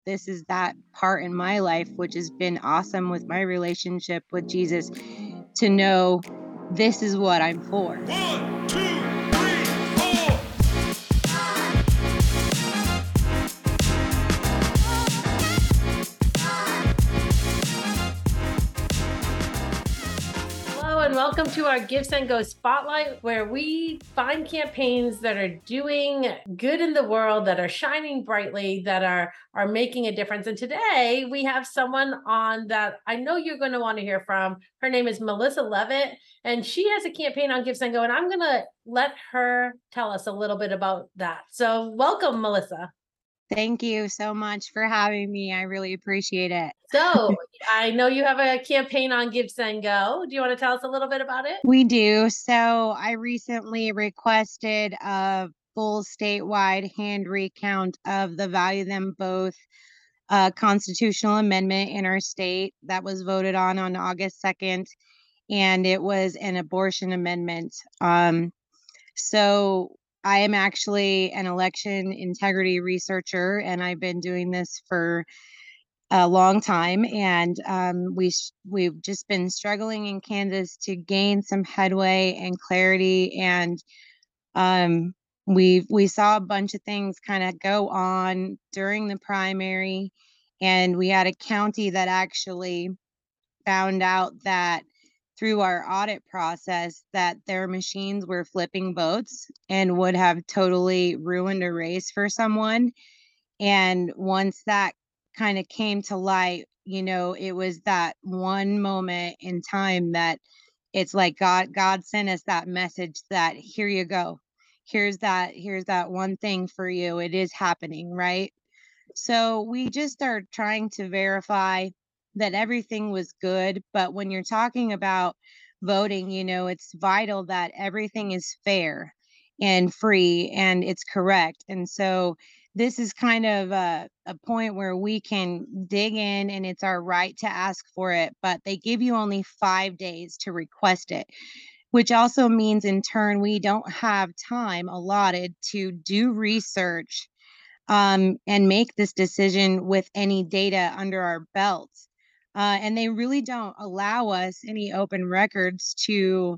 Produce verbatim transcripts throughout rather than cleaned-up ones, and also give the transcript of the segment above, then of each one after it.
this is that part in my life, which has been awesome with my relationship with Jesus, to know this is what I'm for. One, two, three, four. Hello and welcome to our Give Send Go Spotlight, where we find campaigns that are doing good in the world, that are shining brightly, that are are making a difference. And today we have someone on that I know you're going to want to hear from. Her name is Melissa Levitt, and she has a campaign on Give Send Go, and I'm going to let her tell us a little bit about that. So welcome, Melissa. Thank you so much for having me. I really appreciate it. So I know you have a campaign on Give Send Go. Do you want to tell us a little bit about it? We do. So I recently requested a full statewide hand recount of the Value Them Both uh, constitutional amendment in our state that was voted on on August second, and it was an abortion amendment. Um, so I am actually an election integrity researcher, and I've been doing this for a long time, and um, we sh- we've just been struggling in Kansas to gain some headway and clarity, and um, we we saw a bunch of things kind of go on during the primary, and we had a county that actually found out that through our audit process that their machines were flipping votes and would have totally ruined a race for someone. And once that kind of came to light, you know, it was that one moment in time that it's like God God sent us that message that here you go. Here's that here's that one thing for you. It is happening, right? So we just are trying to verify that everything was good, but when you're talking about voting, you know, it's vital that everything is fair and free and it's correct. And so this is kind of a, a point where we can dig in, and it's our right to ask for it, but they give you only five days to request it, which also means in turn we don't have time allotted to do research um, and make this decision with any data under our belts. Uh, and they really don't allow us any open records to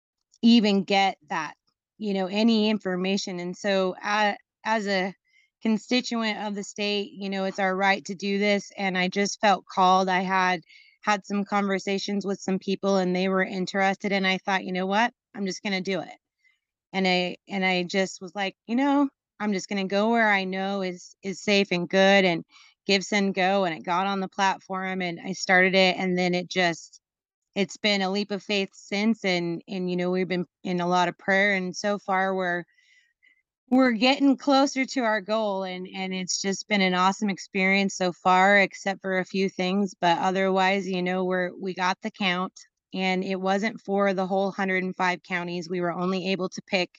even get that, you know, any information. And so, uh, as a constituent of the state, you know, it's our right to do this. And I just felt called. I had had some conversations with some people, and they were interested. And I thought, you know what, I'm just going to do it. And I and I just was like, you know, I'm just gonna go where I know is is safe and good, and give, send, go. And it got on the platform, and I started it, and then it just it's been a leap of faith since. And and you know, we've been in a lot of prayer, and so far we're we're getting closer to our goal, and and it's just been an awesome experience so far, except for a few things. But otherwise, you know, we're we got the count, and it wasn't for the whole one hundred five counties. We were only able to pick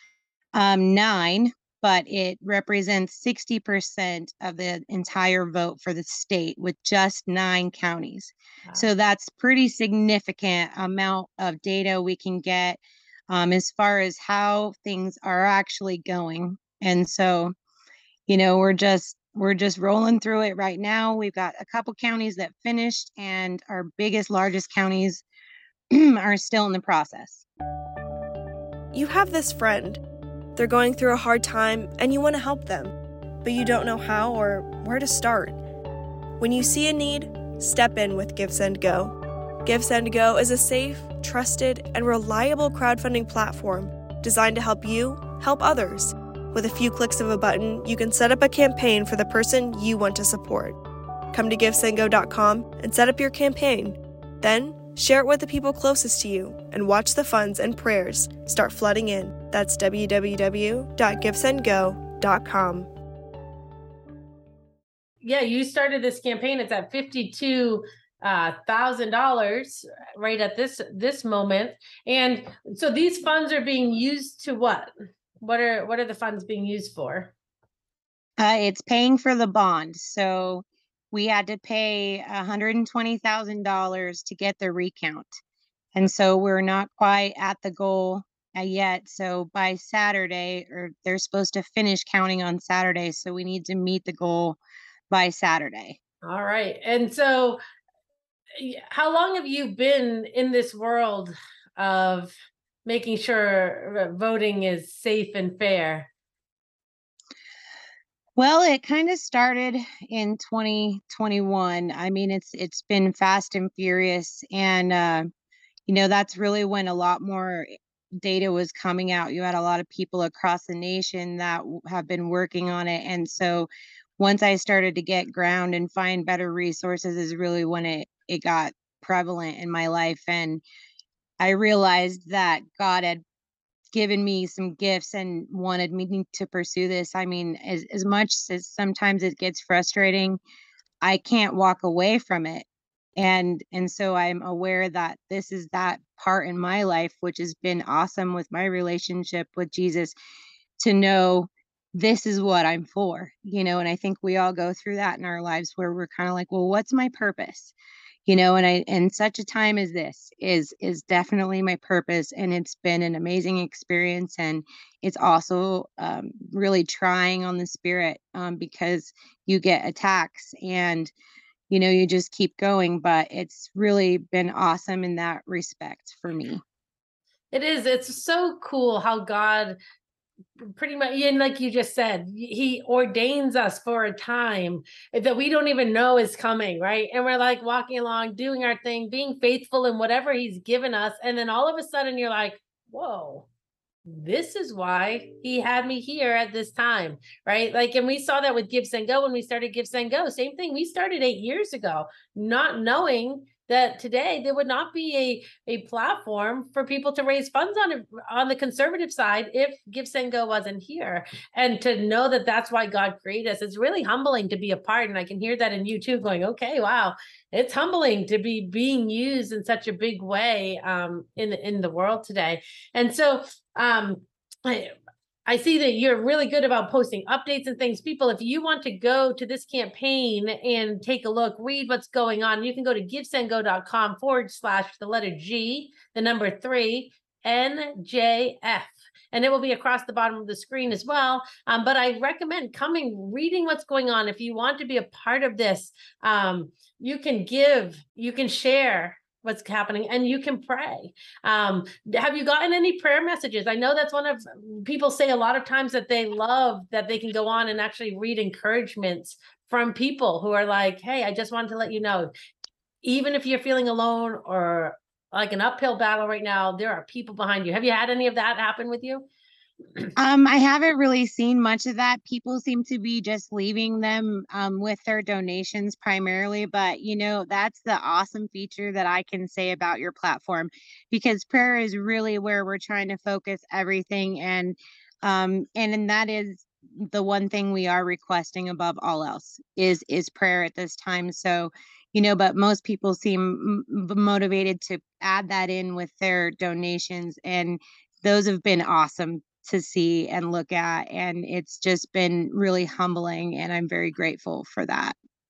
um, nine, but it represents sixty percent of the entire vote for the state with just nine counties. Wow. So that's pretty significant amount of data we can get um, as far as how things are actually going. And so, you know, we're just we're just rolling through it right now. We've got a couple counties that finished, and our biggest, largest counties are still in the process. You have this friend. They're going through a hard time and you want to help them, but you don't know how or where to start. When you see a need, step in with Give Send Go. Give Send Go is a safe, trusted, and reliable crowdfunding platform designed to help you help others. With a few clicks of a button, you can set up a campaign for the person you want to support. Come to give send go dot com and set up your campaign. Then, share it with the people closest to you and watch the funds and prayers start flooding in. That's w w w dot give send go dot com. Yeah, you started this campaign. It's at fifty-two thousand dollars right at this this moment. And so these funds are being used to what? What are what are the funds being used for? Uh, it's paying for the bond. So we had to pay one hundred twenty thousand dollars to get the recount. And so we're not quite at the goal uh, yet. So by Saturday, or they're supposed to finish counting on Saturday. So we need to meet the goal by Saturday. All right. And so y- how long have you been in this world of making sure uh, voting is safe and fair? Well, it kind of started in twenty twenty-one. I mean, it's it's been fast and furious, and uh, you know, that's really when a lot more data was coming out. You had a lot of people across the nation that w- have been working on it, and so once I started to get ground and find better resources, is really when it it got prevalent in my life, and I realized that God had given me some gifts and wanted me to pursue this. I mean, as as much as sometimes it gets frustrating, I can't walk away from it. And and so I'm aware that this is that part in my life which has been awesome with my relationship with Jesus, to know this is what I'm for, you know, and I think we all go through that in our lives where we're kind of like, well, what's my purpose? You know, and I and such a time as this is is definitely my purpose, and it's been an amazing experience, and it's also um, really trying on the spirit, um, because you get attacks, and you know, you just keep going, but it's really been awesome in that respect for me. It is. It's so cool how God pretty much, and like you just said, he ordains us for a time that we don't even know is coming, right? And we're like walking along, doing our thing, being faithful in whatever he's given us. And then all of a sudden you're like, whoa, this is why he had me here at this time, right? Like, and we saw that with Give Send Go when we started Give Send Go. Same thing. We started eight years ago, not knowing that today there would not be a, a platform for people to raise funds on it, on the conservative side, if Give Send Go wasn't here. And to know that that's why God created us, it's really humbling to be a part. And I can hear that in you too, going, okay, wow, it's humbling to be being used in such a big way um, in in the world today. And so um, I, I see that you're really good about posting updates and things. People, if you want to go to this campaign and take a look, read what's going on, you can go to givesendgo.com forward slash the letter G, the number three, N J F. And it will be across the bottom of the screen as well. Um, but I recommend coming, reading what's going on. If you want to be a part of this, um, you can give, you can share what's happening, and you can pray. Um, have you gotten any prayer messages? I know that's one of people say a lot of times that they love that they can go on and actually read encouragements from people who are like, hey, I just wanted to let you know, even if you're feeling alone or like an uphill battle right now, there are people behind you. Have you had any of that happen with you? Um, I haven't really seen much of that. People seem to be just leaving them um, with their donations primarily, but you know, that's the awesome feature that I can say about your platform, because prayer is really where we're trying to focus everything, and um, and and that is the one thing we are requesting above all else is is prayer at this time. So, you know, but most people seem m- motivated to add that in with their donations, and those have been awesome to see and look at, and it's just been really humbling, and I'm very grateful for that.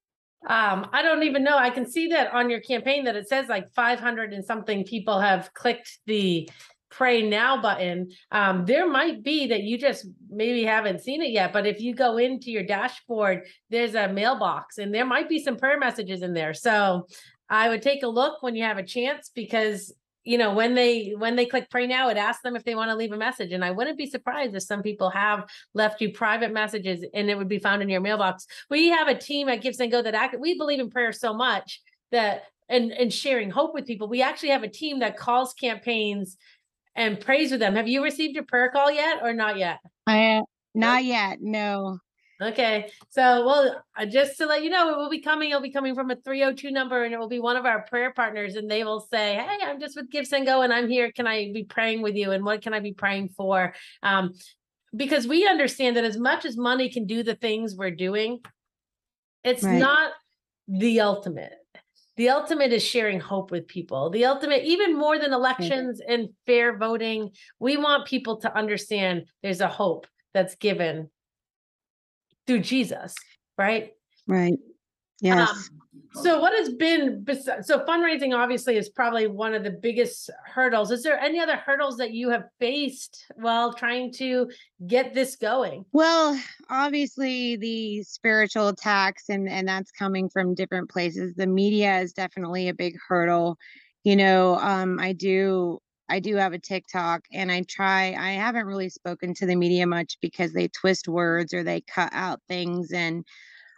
Um, I don't even know. I can see that on your campaign that it says like five hundred and something people have clicked the pray now button. Um, there might be that you just maybe haven't seen it yet, but if you go into your dashboard, there's a mailbox and there might be some prayer messages in there. So I would take a look when you have a chance, because you know, when they when they click pray now, it asks them if they want to leave a message. And I wouldn't be surprised if some people have left you private messages and it would be found in your mailbox. We have a team at Give Send Go that act, we believe in prayer so much that and and sharing hope with people. We actually have a team that calls campaigns and prays with them. Have you received a prayer call yet or not yet? I Not yet, no. Okay. So, well, uh, just to let you know, it will be coming. It'll be coming from a three oh two number, and it will be one of our prayer partners. And they will say, hey, I'm just with Give Send Go and I'm here. Can I be praying with you? And what can I be praying for? Um, because we understand that as much as money can do the things we're doing, it's Right. not the ultimate. The ultimate is sharing hope with people. The ultimate, even more than elections and fair voting, we want people to understand there's a hope that's given through Jesus, right? Right. Um, Yes. So what has been, bes- so fundraising obviously is probably one of the biggest hurdles. Is there any other hurdles that you have faced while trying to get this going? Well, obviously the spiritual attacks and and that's coming from different places. The media is definitely a big hurdle. You know, um I do I do have a TikTok and I try I haven't really spoken to the media much because they twist words or they cut out things and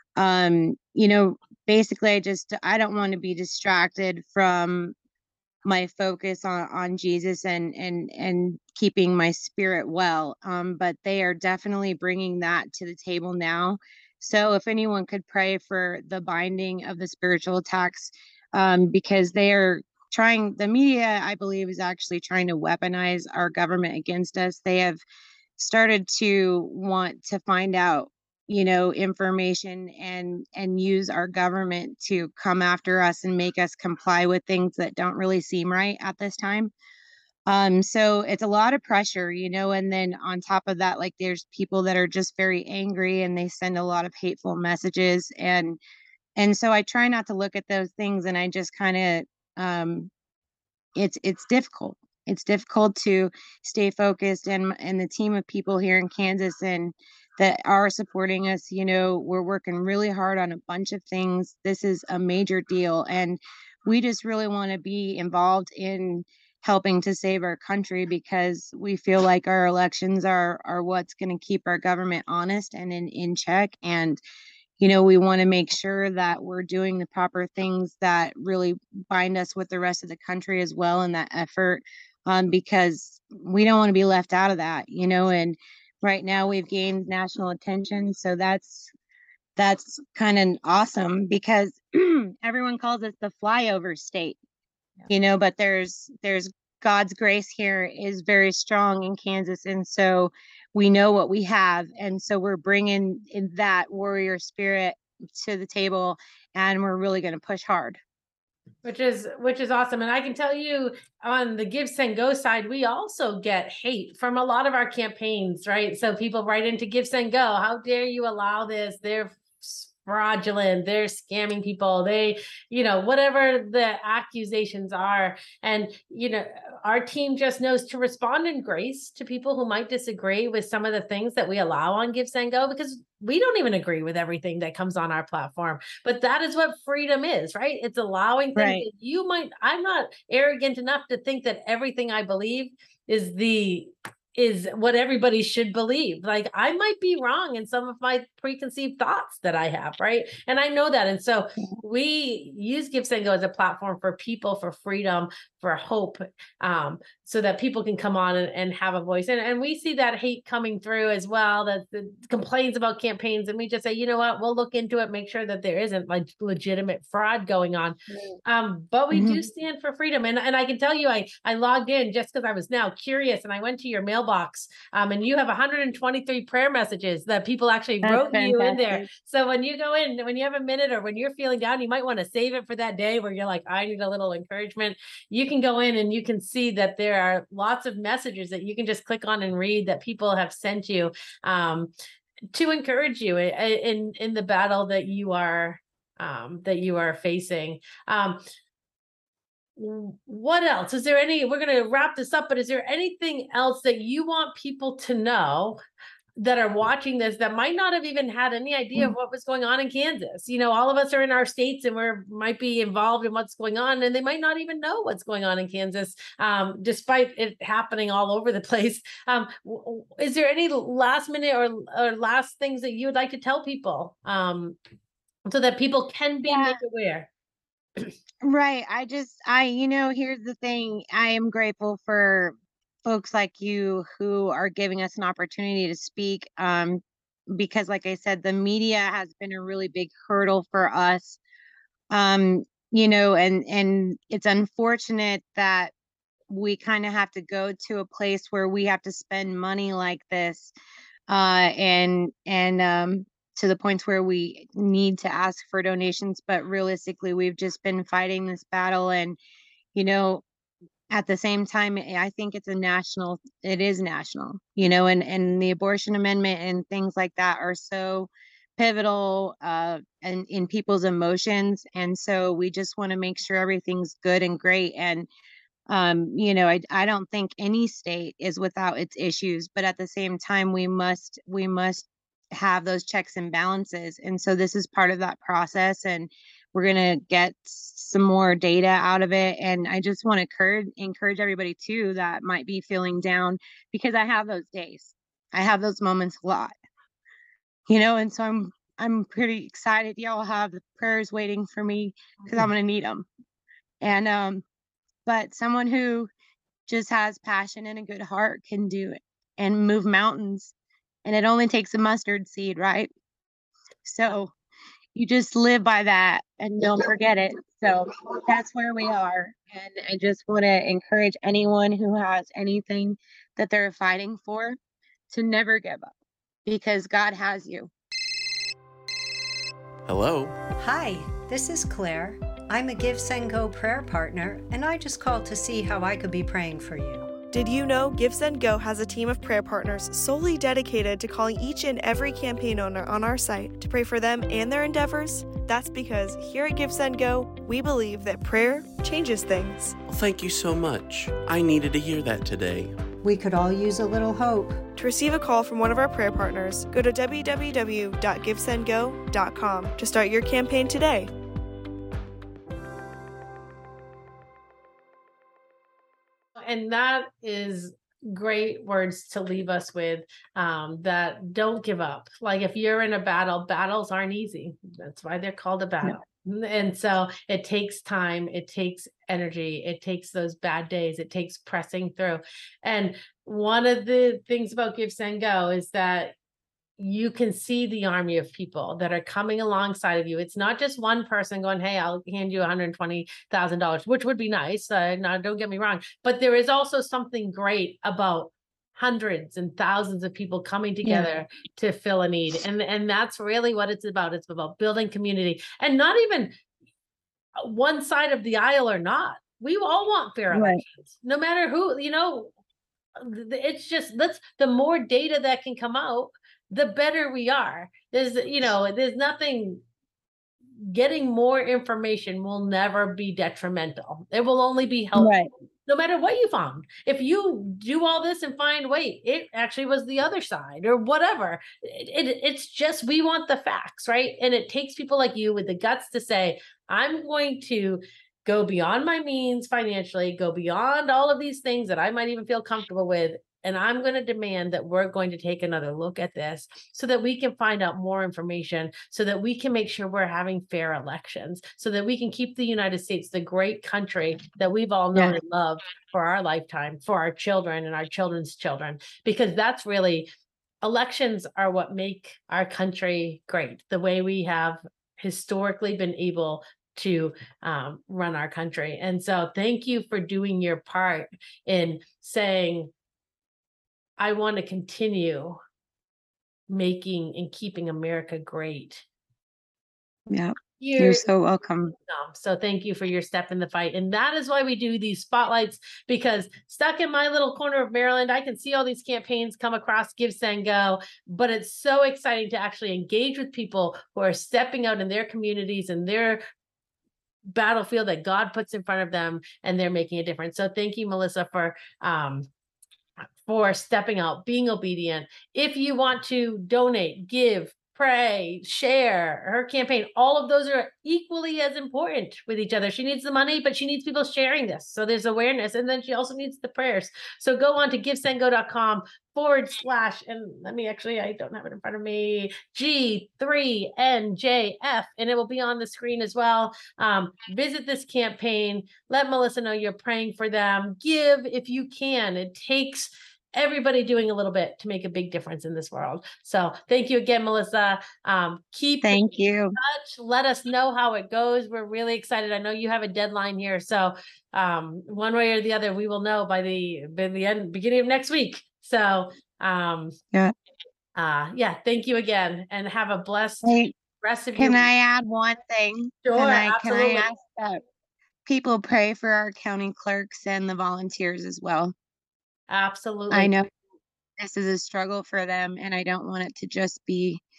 um you know, basically I just I don't want to be distracted from my focus on on Jesus and and and keeping my spirit well. Um, but they are definitely bringing that to the table now. So if anyone could pray for the binding of the spiritual attacks, um, because they are trying, the media, I believe, is actually trying to weaponize our government against us. They have started to want to find out, you know, information and and use our government to come after us and make us comply with things that don't really seem right at this time. Um so it's a lot of pressure, you know, and then on top of that, like there's people that are just very angry and they send a lot of hateful messages and and so I try not to look at those things and I just kind of um it's it's difficult. It's difficult to stay focused and and the team of people here in Kansas and that are supporting us, you know, we're working really hard on a bunch of things. This is a major deal and we just really want to be involved in helping to save our country because we feel like our elections are are what's going to keep our government honest and in in check and you know, we want to make sure that we're doing the proper things that really bind us with the rest of the country as well in that effort, um, because we don't want to be left out of that, you know. And right now we've gained national attention, so that's that's kind of awesome because everyone calls us the flyover state, you know, but there's there's God's grace here is very strong in Kansas, and so we know what we have, and so we're bringing in that warrior spirit to the table, and we're really going to push hard. Which is which is awesome. And I can tell you on the Give Send Go side, we also get hate from a lot of our campaigns, right? So people write into Give Send Go, how dare you allow this? They're fraudulent, they're scamming people, they, you know, whatever the accusations are. And, you know, our team just knows to respond in grace to people who might disagree with some of the things that we allow on Give Send Go, because we don't even agree with everything that comes on our platform. But that is what freedom is, right? It's allowing things Right. that you might, I'm not arrogant enough to think that everything I believe is the is what everybody should believe. Like I might be wrong in some of my preconceived thoughts that I have, right? And I know that. And so we use Give Send Go as a platform for people, for freedom, for hope, um, so that people can come on and, and have a voice. And, and we see that hate coming through as well, that the complaints about campaigns. And we just say, you know what, we'll look into it, make sure that there isn't like legitimate fraud going on. Um, but we do Mhm. stand for freedom. And, and I can tell you, I, I logged in just because I was now curious and I went to your mailbox, um, and you have one hundred twenty-three prayer messages that people actually That's wrote you in there. fantastic. So when you go in, when you have a minute or when you're feeling down, you might want to save it for that day where you're like, I need a little encouragement. You can go in and you can see that there are lots of messages that you can just click on and read that people have sent you, um, to encourage you in, in, in the battle that you are, um, that you are facing. Um, what else is there? Any, we're going to wrap this up, but is there anything else that you want people to know that are watching this that might not have even had any idea of what was going on in Kansas? You know, all of us are in our states and we're might be involved in what's going on, and they might not even know what's going on in Kansas, um, despite it happening all over the place. Um, is there any last minute or, or last things that you would like to tell people, um, so that people can be Yeah. made aware? Right. I just, I, you know, here's the thing. I am grateful for folks like you who are giving us an opportunity to speak. Um, because like I said, the media has been a really big hurdle for us. Um, you know, and, and it's unfortunate that we kind of have to go to a place where we have to spend money like this uh, and and um, to the points where we need to ask for donations. But realistically, we've just been fighting this battle, and you know, at the same time, I think it's a national. It is national, you know, and and the abortion amendment and things like that are so pivotal uh and in people's emotions. And so we just want to make sure everything's good and great. And um, you know, I I don't think any state is without its issues, but at the same time, we must we must have those checks and balances. And so this is part of that process, and we're gonna get s- some more data out of it. And I just want to encourage encourage everybody too that might be feeling down, because I have those days. I have those moments a lot, you know, and so I'm I'm pretty excited. Y'all have the prayers waiting for me because I'm gonna need them. And um, but someone who just has passion and a good heart can do it and move mountains. And it only takes a mustard seed, right? So you just live by that and don't forget it. So that's where we are. And I just want to encourage anyone who has anything that they're fighting for to never give up, because God has you. Hello? Hi, this is Claire. I'm a Give Send Go prayer partner, and I just called to see how I could be praying for you. Did you know Give Send Go has a team of prayer partners solely dedicated to calling each and every campaign owner on our site to pray for them and their endeavors? That's because here at Give Send Go, we believe that prayer changes things. Well, thank you so much. I needed to hear that today. We could all use a little hope. To receive a call from one of our prayer partners, go to w w w dot give send go dot com to start your campaign today. And that is great words to leave us with, um, that don't give up. Like if you're in a battle, battles aren't easy. That's why they're called a battle. And so it takes time, it takes energy, it takes those bad days, it takes pressing through. And one of the things about Give Send Go is that you can see the army of people that are coming alongside of you. It's not just one person going, hey, I'll hand you one hundred twenty thousand dollars, which would be nice. Uh, now, don't get me wrong. But there is also something great about hundreds and thousands of people coming together to fill a need. And, and that's really what it's about. It's about building community, and not even one side of the aisle or not. We all want fair Right. elections, no matter who, you know, it's just, let's, the more data that can come out, the better we are. There's, you know, there's nothing, getting more information will never be detrimental. It will only be helpful. Right. No matter what you found. If you do all this and find, wait, it actually was the other side or whatever. It, it, it's just, we want the facts, right? And it takes people like you with the guts to say, I'm going to go beyond my means financially, go beyond all of these things that I might even feel comfortable with. And I'm going to demand that we're going to take another look at this so that we can find out more information, so that we can make sure we're having fair elections, so that we can keep the United States the great country that we've all known Yeah. and loved for our lifetime, for our children and our children's children, because that's really, elections are what make our country great, the way we have historically been able to um, run our country. And so thank you for doing your part in saying, I want to continue making and keeping America great. Yeah. You're You're so welcome. welcome. So thank you for your step in the fight. And that is why we do these spotlights, because stuck in my little corner of Maryland, I can see all these campaigns come across Give Send Go, but it's so exciting to actually engage with people who are stepping out in their communities and their battlefield that God puts in front of them, and they're making a difference. So thank you, Melissa, for um, for stepping out, being obedient. If you want to donate, give, pray, share her campaign, all of those are equally as important with each other. She needs the money, but she needs people sharing this. So there's awareness. And then she also needs the prayers. So go on to givesendgo.com forward slash, and let me actually, I don't have it in front of me, G three N J F, and it will be on the screen as well. Um, visit this campaign. Let Melissa know you're praying for them. Give if you can. It takes everybody doing a little bit to make a big difference in this world. So thank you again, Melissa. Um, keep in Thank you. touch. Let us know how it goes. We're really excited. I know you have a deadline here. So um, one way or the other, we will know by the, by the end, beginning of next week. So um, Yeah. uh, yeah, thank you again, and have a blessed Hey, rest of your can week. I add one thing? Sure, Can I, can I absolutely. ask that people pray for our county clerks and the volunteers as well? Absolutely. I know this is a struggle for them, and I don't want it to just be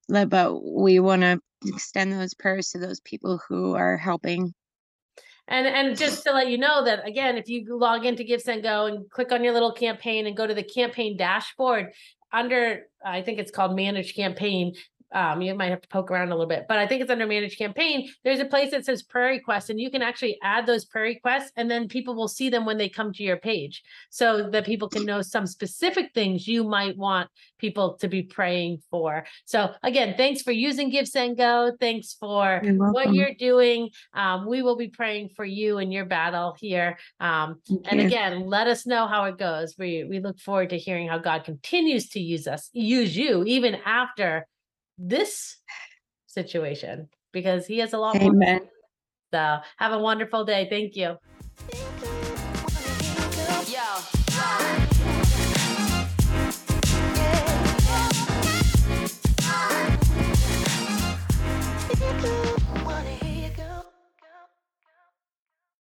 le- but we want to extend those prayers to those people who are helping. And and just to let you know that, again, if you log into Give, Send, Go and click on your little campaign and go to the campaign dashboard under, I think it's called Manage Campaign. Um, you might have to poke around a little bit, but I think it's under Manage Campaign. There's a place that says prayer requests, and you can actually add those prayer requests, and then people will see them when they come to your page, so that people can know some specific things you might want people to be praying for. So again, thanks for using Give, Send, Go. Thanks for You're what welcome. you're doing. Um, we will be praying for you in your battle here. Um, Thank and you. again, let us know how it goes. We we look forward to hearing how God continues to use us, use you, even after this situation, because he has a lot more. Amen. So have a wonderful day. Thank you.